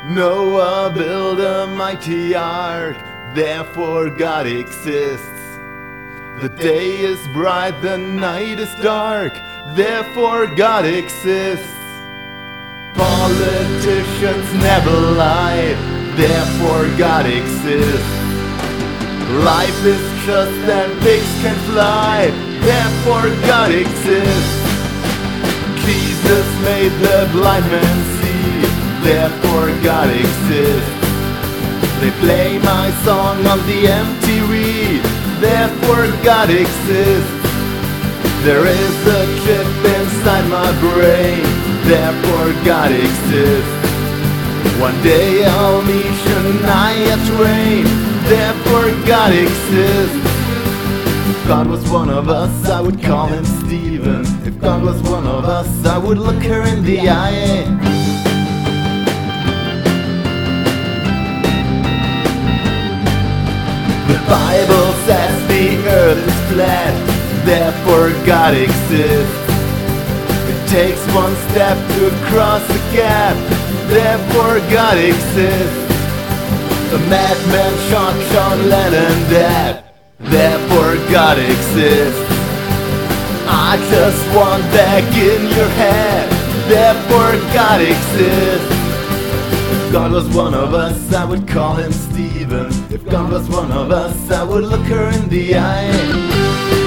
Noah built a mighty ark, therefore God exists. The day is bright, the night is dark, therefore God exists. Politicians never lie, therefore God exists. Life is just that pigs can fly, therefore God exists. Jesus made the blind man see, therefore God exists. They play my song on the MTV, therefore God exists. There is a chip inside my brain, therefore God exists. One day I'll meet Shania Twain, therefore God exists. If God was one of us, I would call him Steven. If God was one of us, I would look her in the eye. The Bible says the earth is flat, therefore God exists. It takes one step to cross the gap, therefore God exists. A madman shot John Lennon dead, therefore God exists. I just want back in your head, therefore God exists. If God was one of us, I would call him Steven. If God was one of us, I would look her in the eye.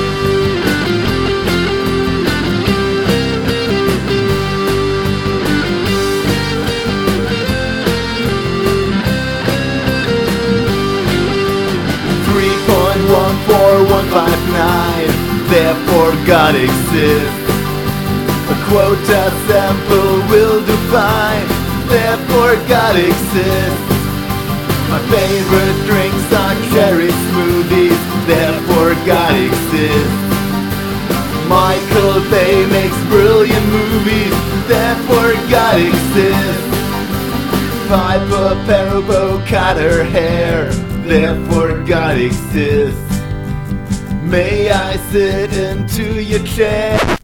Therefore God exists. A quota sample will do fine, therefore God exists. My favorite drinks are cherry smoothies, therefore God exists. Michael Bay makes brilliant movies, therefore God exists. Piper Perabo cut her hair, therefore God exists. May I sit into your chair?